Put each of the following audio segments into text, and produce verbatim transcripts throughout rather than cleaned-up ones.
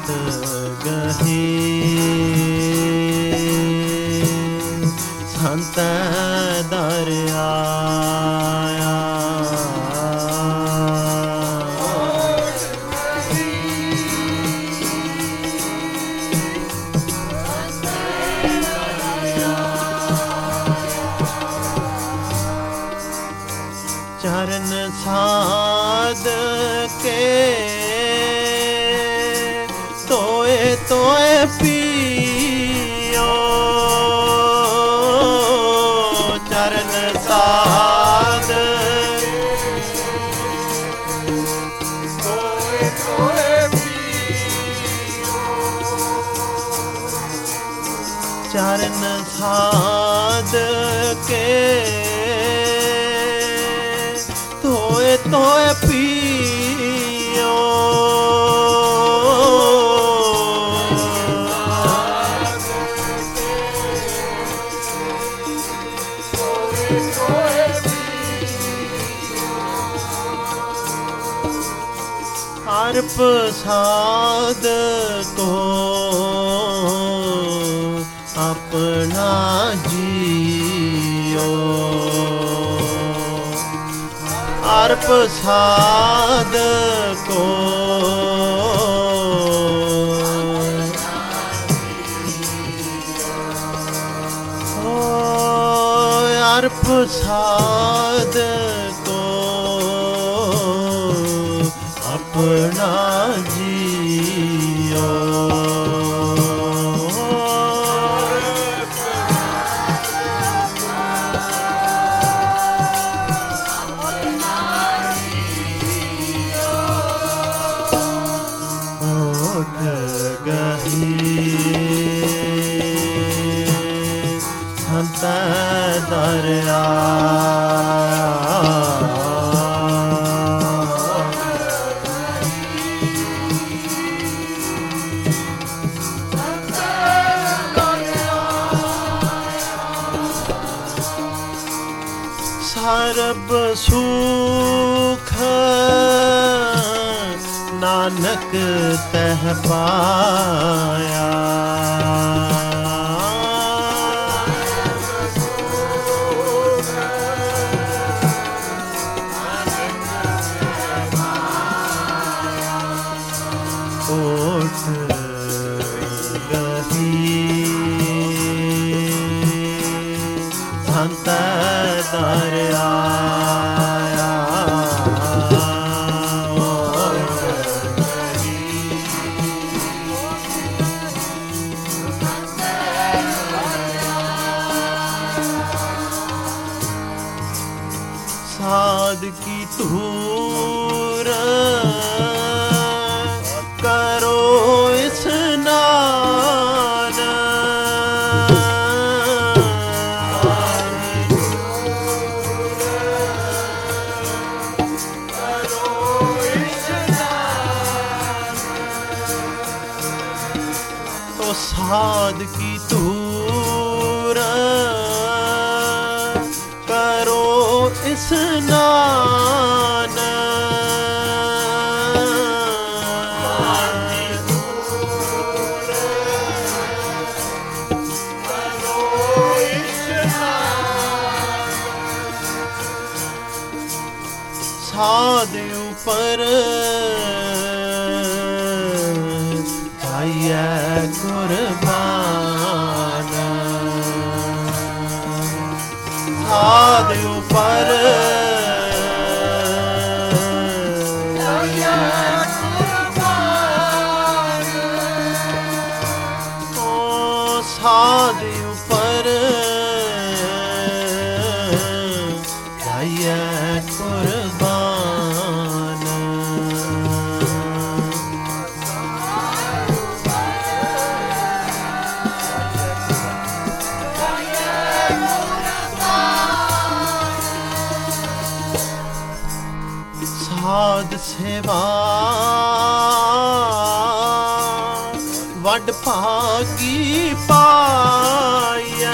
ਗਹੀ ਸੰਤ ਦਰ ਆਇਆ चरण साध के तोए तोए पियो चरण साध तोए तोए पियो चरण साध के तोए तोए पियो अर्प साध को अपना जियो अर्प साध को ओ अर्प साध को अपना जियो संत दर आया सर्ब सुख नानक तह पाया कोट गही संत दर आया साध की धूर करो स्नान तो साध की धूर करो स्नान साध ऊपर जाइए कुर्बान साध ऊपर साध ऊपर जाइए कुर्बान साध सेवा वड भागी पाया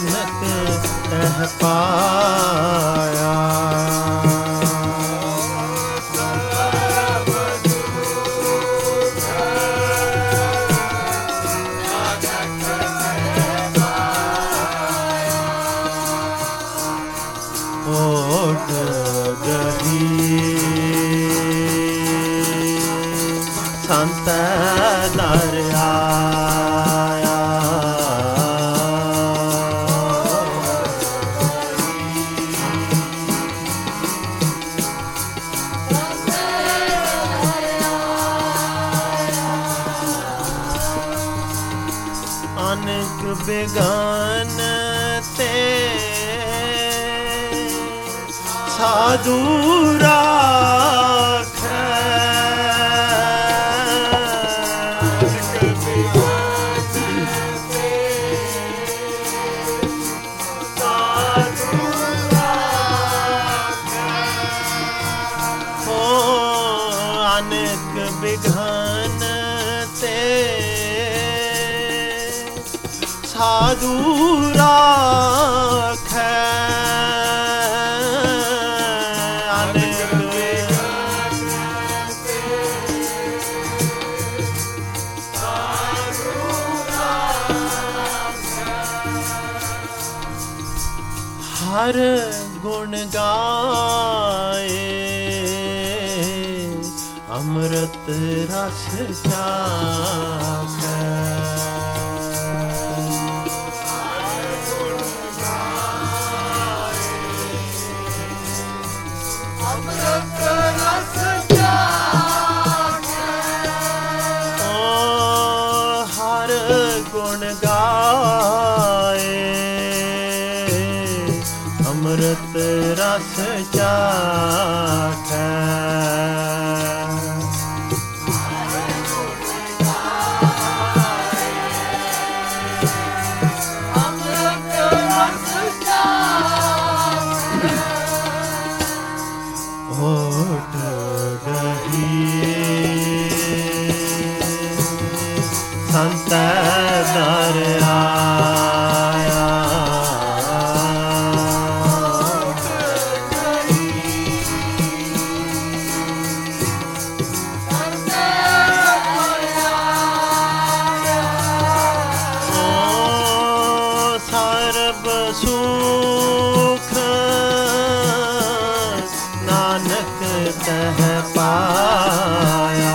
नानक तह पाया। ओट गही संत दर आया। अनेक बेगान ते साधु राखै। अनेक बिघन ते साधु राखै। हर गुण गाए अमृत रस चाखै। अमृत रस चाखै। ओ हर गुण गाए अमृत रस चाखै। अमृत रस चाखै। ओट गही संत दर आया। सर्ब सुख नानक तह पाया।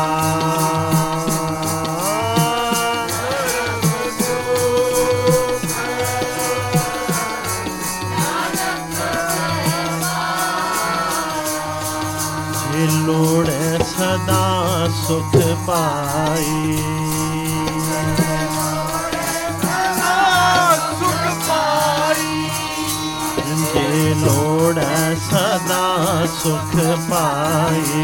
जे लोड़े सदा सुख पाई। जे लोड़ सदा सुख पाई।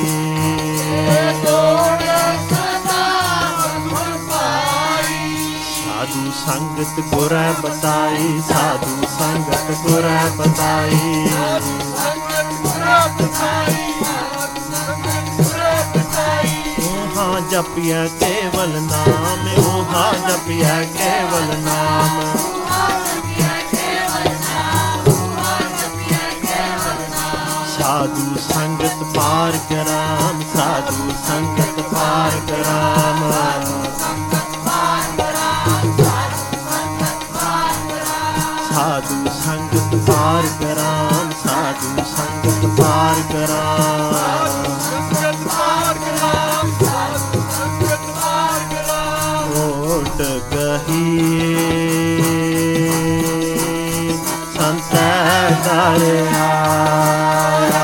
साधु संगत गुरै बताई। साधु संगत गुरै बताई। ऊहा जपिया केवल नाम। ऊहा जपिया केवल नाम। साधु संगत पार कराम। साधु संगत पार कराम। साधु संगत पार कराम। साधु संगत पार कराम। ओट गही संत दर आया।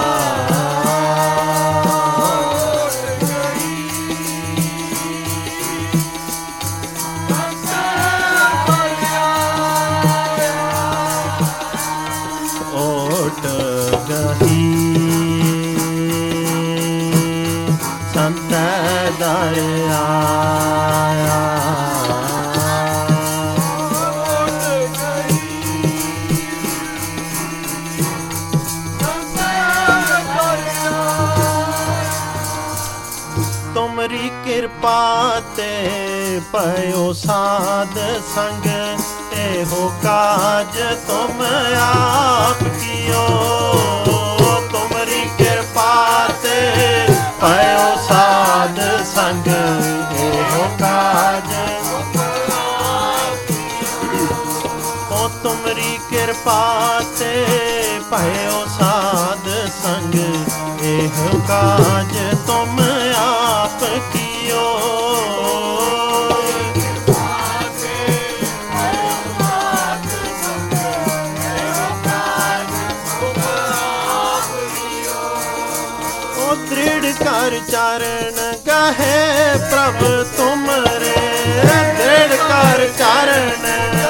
ओट गही संत दर आया। तुमरी कृपा ते पयो साध संग। एहो काज तुम आप कियो, तुमरी कृपा ते पायो साध संग, एहो काज ओ तुमरी कृपा ते पायो साध संग, एहो काज तुम आप कियो। दृढ़ कर चरण कहे प्रभ तुमरे, दृढ़ कर चरण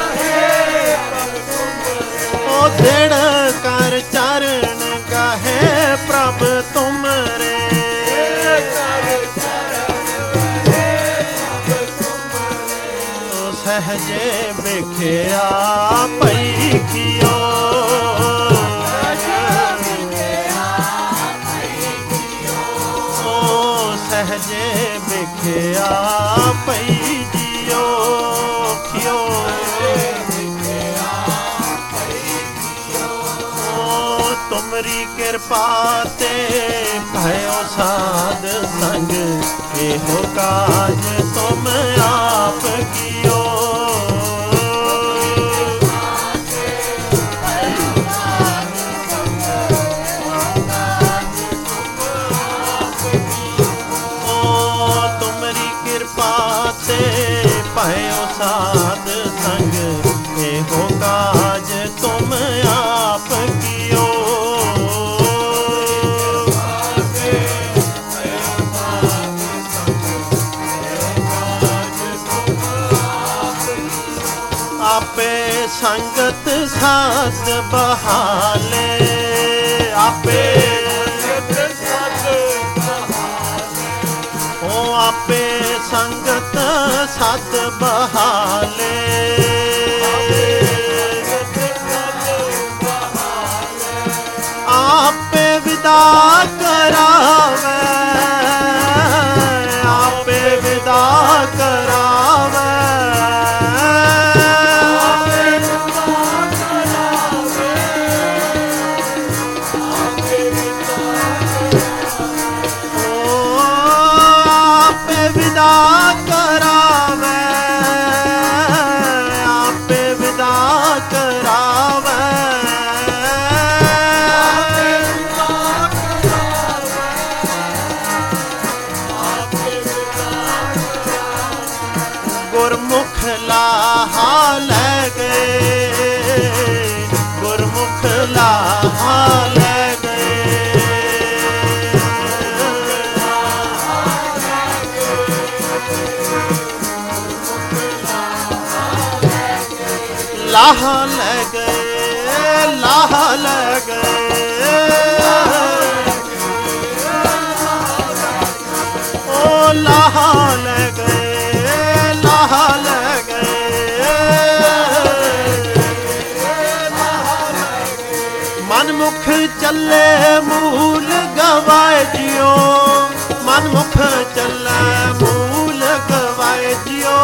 ओ दृढ़ कर चरण कहे प्रभ तुमरे, सहजे बिखया पई कियो, सहजे बिखया पई जियो खियो, ओ तुमरी कृपा ते भयो साध संग, एहो काज तुम आप कियो। भयो साध संग, एहो काज तुम आप कियो। आपे संगत साथ बहाले, आपे ओ आपे संगत सत बहाले, आपे विदा करावे, आपे विदा करावे, विदा करावे, आपे विदा करावे, गुरमुख लाहा ले गए, गुरमुख लाहा ले लाहा ले गए, लाहा ले गए, ओ लाहा ले गए, लाहा ले गए, मनमुख चले मूल गवाए जियो, मनमुख चले मूल गवाए जियो,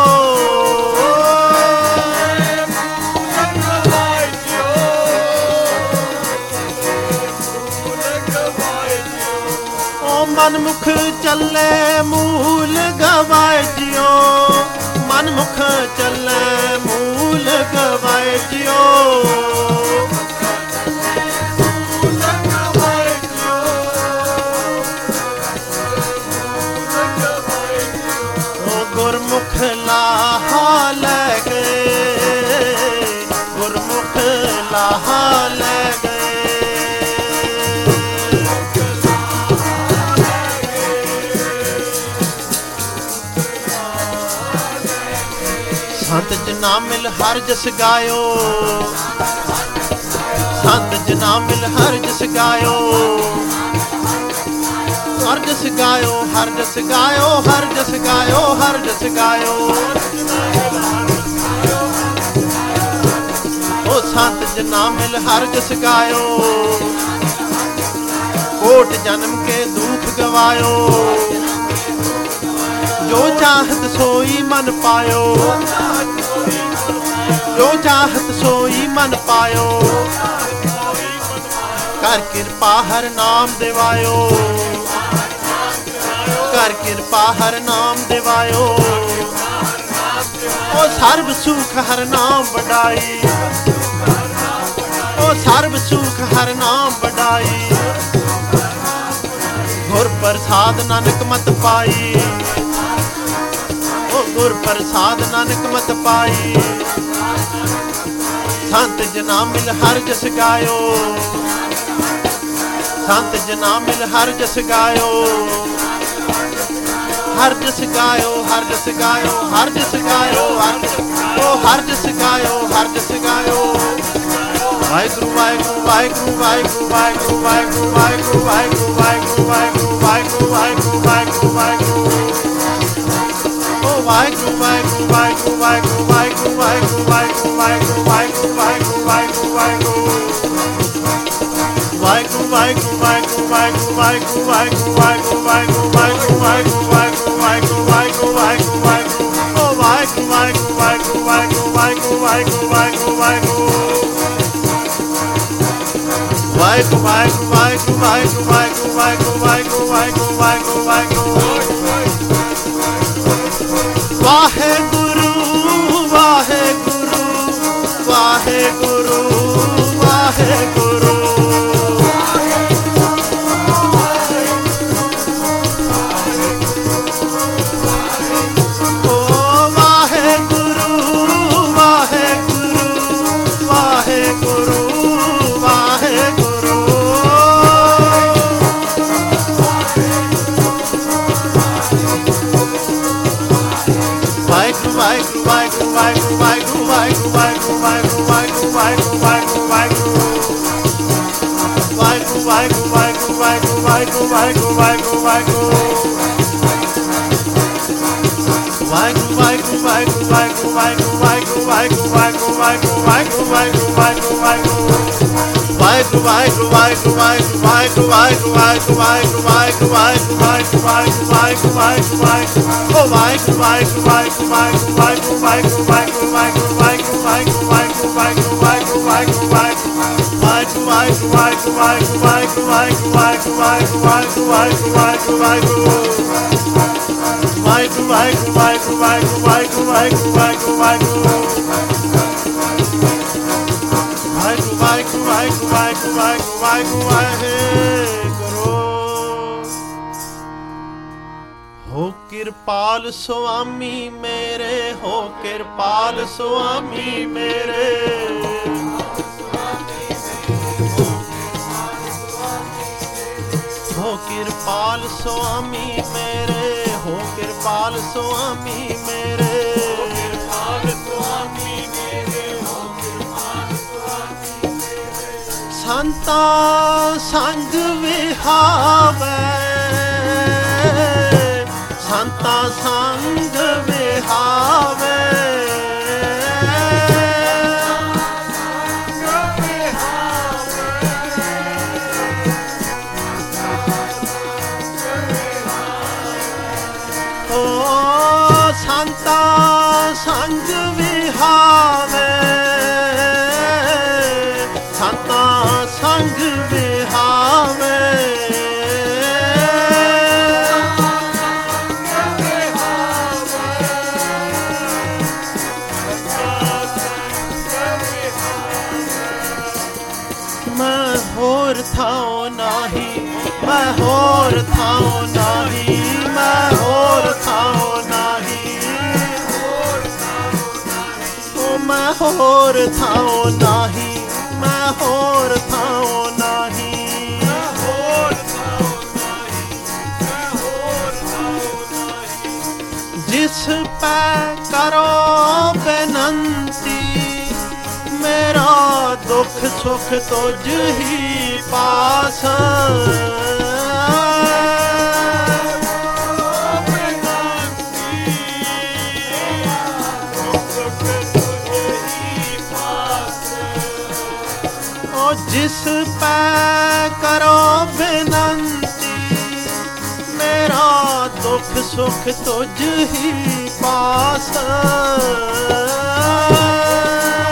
मनमुख चले मूल गवाए जियो, मनमुख चले मूल गवाए जियो, ओ गुरमुख लाहा ले गए, गुरमुख लाहा ले गए, संत जना मिल हर जस गायो, संत जना मिल हर जस गायो, हर जस गायो, हर जस गायो, हर जस गायो, हर जस गायो, ओ संत जना मिल हर जस गायो, कोट जन्म के दुख गवायो, जो चाहत सोई मन पायो, ਜੋ ਚਾਹਤ ਸੋਈ ਮਨ ਪਾਇਓ, ਕਰ ਕਿਰਪਾ ਹਰ ਨਾਮ ਦਿਵਾਇਓ, ਕਰ ਕਿਰਪਾ ਹਰ ਨਾਮ ਦਿਵਾਇਓ। ਉਹ ਸਰਬ ਸੁਖ ਹਰ ਨਾਮ ਵਡਾਈ, ਉਹ ਸਰਬ ਸੁਖ ਹਰ ਨਾਮ ਵਡਾਈ। ਗੁਰ ਪ੍ਰਸਾਦ ਨਾਨਕ ਮਤ ਪਾਈ, ਉਹ ਗੁਰ ਪ੍ਰਸਾਦ ਨਾਨਕ ਮਤ ਪਾਈ। ਸੰਤ ਜਨਾ ਮਿਲ ਹਰ ਜਸ ਗਾਇਓ, ਸੰਤ ਜਨਾ ਮਿਲ ਹਰ ਜਸ ਗਾਇਓ, ਹਰ ਜਸ ਗਾਇਓ, ਹਰ ਜਸ ਗਾਇਓ, ਹਰ ਜਸ ਗਾਇਓ, ਹਰ ਉਹ ਹਰ ਜਸ ਗਾਇਓ, ਹਰ ਜਸ ਗਾਇਓ। ਵਾਹਿਗੁਰੂ ਵਾਹਿਗੁਰੂ ਵਾਹਿਗੁਰੂ ਵਾਹਿਗੁਰੂ ਵਾਹਿਗੁਰੂ ਵਾਹਿਗੁਰੂ ਵਾਹਿਗੁਰੂ ਵਾਹਿਗੁਰੂ ਵਾਹਿਗੁਰੂ ਵਾਹਿਗੁਰੂ ਵਾਹਿਗੁਰੂ ਵਾਹਿਗੁਰੂ ਵਾਹਿਗੁਰੂ ਵਾਹਿਗੁਰੂ। ਓ ਵਾਹਿਗੁਰੂ ਵਾਹਿਗੁਰੂ ਵਾਹਿਗੁਰੂ ਵਾਹਿਗੁਰੂ ਵਾਹਿਗੁਰੂ ਵਾਹਿਗੁਰੂ ਵਾਹਿਗੁਰੂ ਵਾਹਿਗੁਰੂ ਵਾਹਿਗੁਰੂ ਵਾਹਿਗੁਰੂ ਵਾਹਿਗੁਰੂ ਵਾਹਿਗੁਰੂ। ਵਾਹਿਗੁਰੂ ਵਾਹਿਗੁਰੂ ਵਾਹਿਗੁਰੂ ਵਾਹਿਗੁਰੂ ਵਾਹਿਗੁਰੂ ਵਾਹਿਗੁਰੂ ਵਾਹਿਗੁਰੂ ਵਾਹਿਗੁਰੂ ਵਾਹਿਗੁਰੂ ਵਾਹਿਗੁਰੂ ਵਾਹਿਗੁਰੂ ਵਾਹਿਗੁਰੂ ਵਾਹਿਗੁਰੂ ਵਾਹਿਗੁਰੂ ਵਾਹਿਗੁਰੂ। ਓ ਵਾਹਿਗੁਰੂ ਵਾਹਿਗੁਰੂ ਵਾਹਿਗੁਰੂ ਵਾਹਿਗੁਰੂ ਵਾਹਿਗੁਰੂ ਵਾਹਿਗੁਰੂ ਵਾਹਿਗੁਰੂ ਵਾਹਿਗੁਰੂ। ਵਾਹਿਗੁਰੂ ਵਾਹਿਗੁਰੂ ਵਾਹਿਗੁਰੂ ਵਾਹਿਗੁਰੂ ਵਾਹਿਗੁਰੂ ਵਾਹਿਗੁਰੂ ਵਾਹਿਗੁਰੂ ਵਾਹਿਗੁਰੂ ਵਾਹਿਗੁਰੂ ਵਾਹਿਗੁਰੂ। ਵਾਹਿਗੁਰੂ ਵਾਹਿਗੁਰੂ ਵਾਹਿਗੁਰੂ ਵਾਹਿਗੁਰੂ। ਹੋ ਕਿਰਪਾਲ ਸੁਆਮੀ ਮੇਰੇ, ਹੋ ਕਿਰਪਾਲ ਸੁਆਮੀ ਮੇਰੇ। ਹੋ ਕਿਰਪਾਲ ਸੁਆਮੀ ਮੇਰੇ, ਹੋ ਕਿਰਪਾਲ ਸੁਆਮੀ ਮੇਰੇ। ਸੰਤਾ ਸੰਗ ਵਿਹਾਵੇ, ਸੰਤਾ ਸੰਗ ਵਿਹਾਵੇ। ਓ ਸੰਤਾ ਸੰਗ ਵਿਹਾਵੇ, ਸੰਤਾ ਸੰਗ ਵਿਹਾਵੇ। ਮੈਂ ਹੋਰ ਥਾਉ ਨਾਹੀ, ਮੈਂ ਹੋਰ ਥਾਉ ਨਾਹੀ, ਮੈਂ ਹੋਰ ਥਾਉ ਨਾਹੀ। ਓ ਮੈਂ ਹੋਰ ਥਾਉ ਨਾਹੀ, ਮੈਂ ਹੋਰ ਥਾਉ ਨਾਹੀ। ਜਿਸ ਪੈ ਕਰੋ ਬੇਨੰਤੀ, ਮੇਰਾ ਦੁੱਖ ਸੁਖ ਤੁਝ ਹੀ ਪਾਸ। ਓ ਜਿਸ ਪੈ ਕਰੋ ਬੇਨੰਤੀ, ਮੇਰਾ ਦੁੱਖ ਸੁਖ ਤੁਝ ਹੀ ਪਾਸ।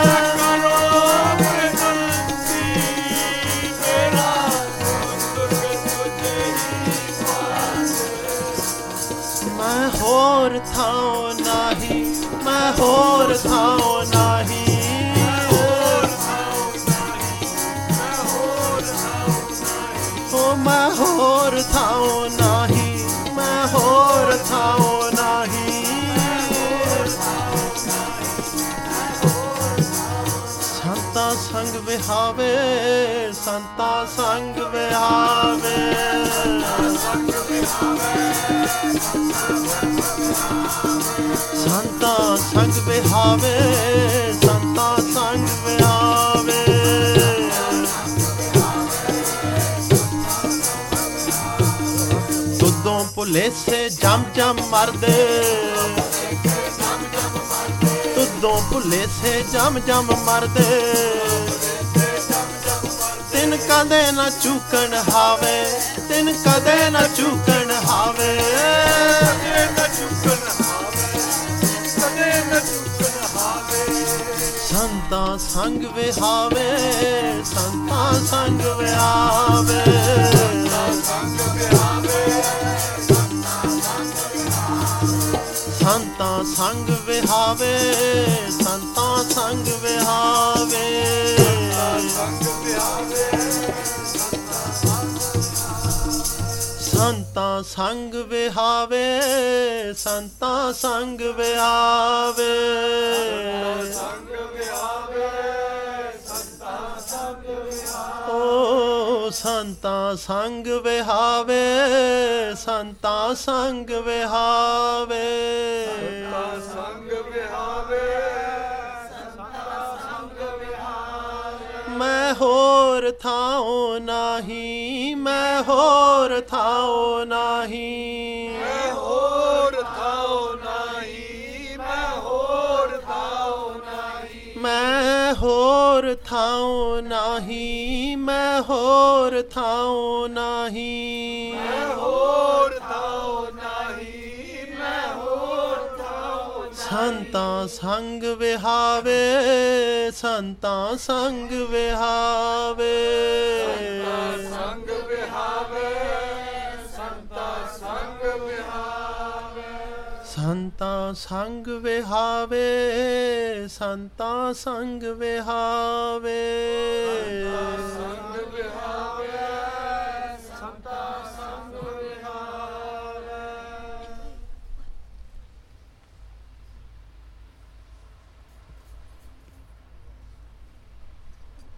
होर थाओ नाही, मैं होर थाओ नाही। ओ मैं होर थाओ नाही, मैं होर थाओ नाही। संता संग विहावे, संता संग विहावे, संता संग विहावे, संता संग विहावे। दुद्धों भुले से जम जम मरदे, दुद्धों भुले से जम जम मरदे। तिन कदे न चूकन हावे, तिन कदे न चूकन हावे, संता संग विहावे, संता संग विहावे, संता संग विहावे, संता संग विहावे। संता संग विहावे, संता संग विहावे। ओ संता संग विहावे, संता संग विहावे, मैं होर थाओ नाही, मैं होर थाओ नाही, मैं होर थाओ नाही, मैं होर थाओ नाही, मैं होर थाओ नाही, मैं होर थाओ नाही, मैं होर थाओ नाही, मैं होर थाओ नाही। संता संग विहावे, संता संग विहावे, संग विहावे, संता संग विहावे, संता संग विहावे, संता संग विहावे।